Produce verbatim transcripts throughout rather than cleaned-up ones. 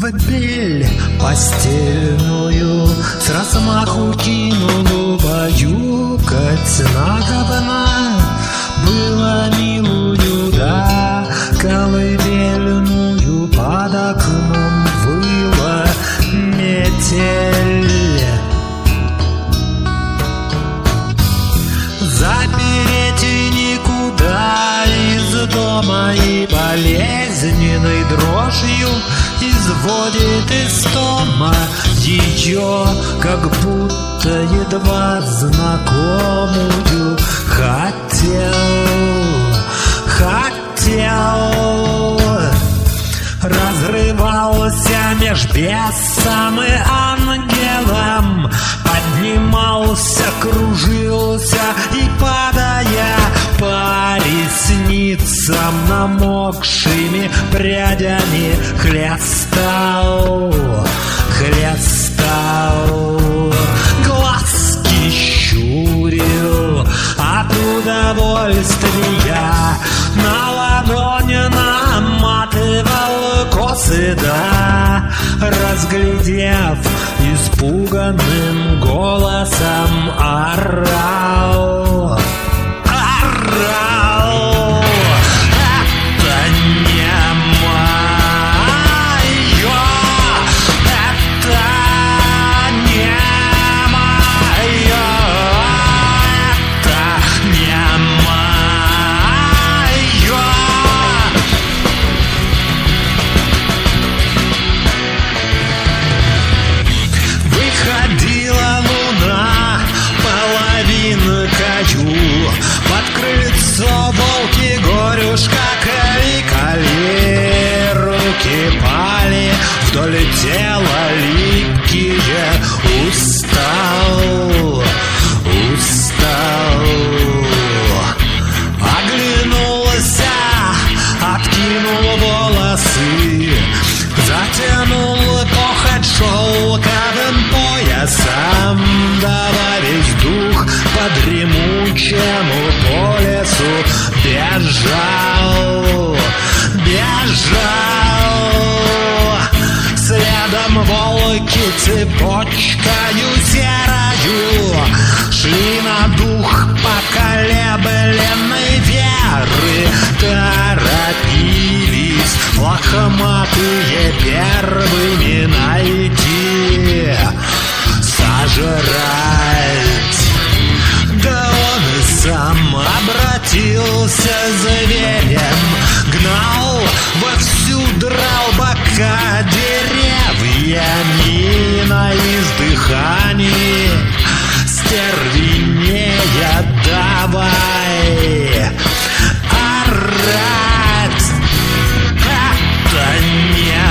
бель постельную с размаху кинул, баюкать надобно было милую, да колыбельную под окном выла метель. Запереть никуда из дома и болезненной дрожью изводит истома ее, как будто едва знакомую. Хотел, хотел, разрывался меж бесом и ангелом, поднимался, кружился и, падая по ресницам намокшими прядями, хлестал, хлестал, глазки щурил от удовольствия, на ладонь наматывал косы, да, разглядев, испуганным голосом орал, орал. Это не моё, это не моё, это не моё. Выходила луна половинкою, под крыльцо волки горюшка крикали, руки пали вдоль тела липкие. Устал, устал, оглянулся, откинул волосы, затянул похоть шелковым поясом, дала весь дух по дремучему по лесу бежал, бежал. Следом волки цепочкою серою шли на дух поколебленной веры, торопились лохматые первыми найти, сожрать. Да он и сам обратился зверем, гнал вовсю, драл бока деревьями на издыхании, стервенея давай орать. Это не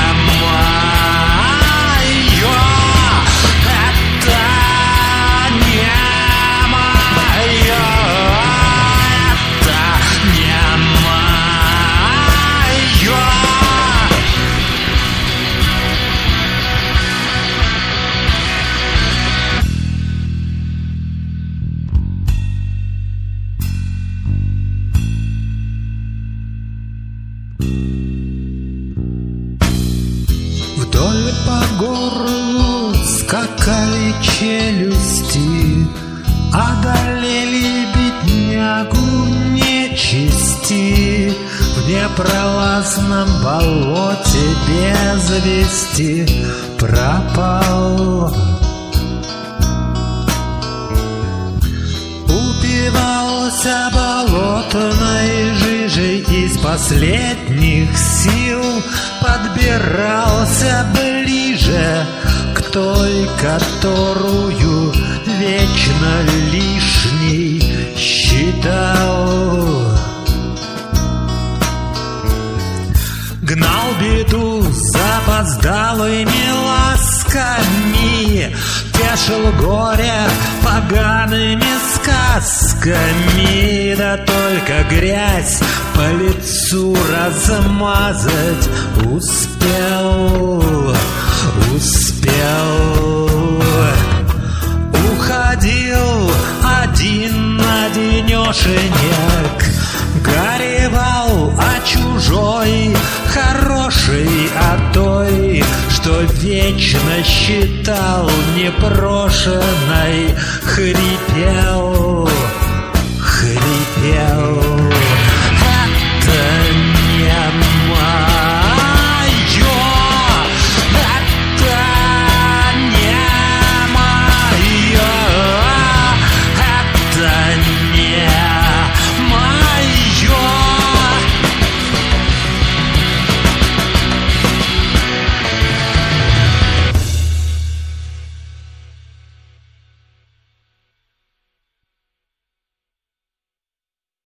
моё, это не моё, это не моё. Вдоль по горлу скакали челюсти, одолели беднягу нечисти, в непролазном болоте без вести пропал. Упивался болотной жижей, из последних сил подбирался ближе к той, которую вечно лишней считал. Гнал беду запоздалыми ласками, тешил горе погаными сказками, да только грязь по лицу размазать успел, успел. Уходил один на денешенек, горевал о чужой хорошей, о той, что что вечно считал непрошенной, хрипел, хрипел.